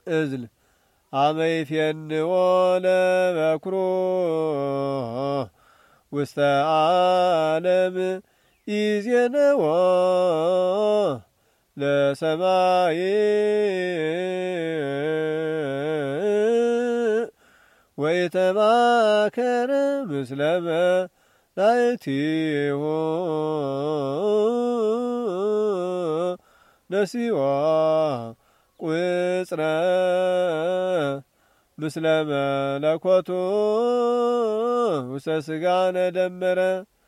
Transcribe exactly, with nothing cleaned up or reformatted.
እዝል አመ ይፌንዎ ለበኵሮ ውስተ ዓለም ይዜንዎ ለሰማይ ወኢተማከረ ምስለ መላእክቲሁ ነሲዋ ቁጽረ ምስለ መለኮቱ ውስተ ሥጋ ነደመረ